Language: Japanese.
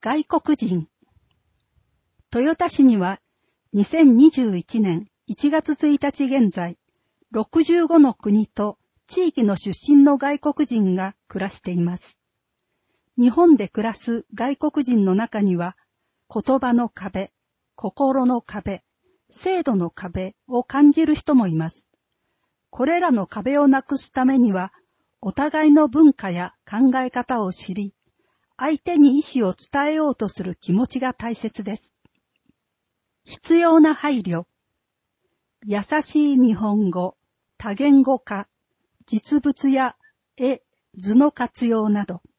外国人。豊田市には2021年1月1日現在、65の国と地域の出身の外国人が暮らしています。日本で暮らす外国人の中には、言葉の壁、心の壁、制度の壁を感じる人もいます。これらの壁をなくすためには、お互いの文化や考え方を知り、相手に意思を伝えようとする気持ちが大切です。必要な配慮。優しい日本語、多言語化、実物や絵、図の活用など。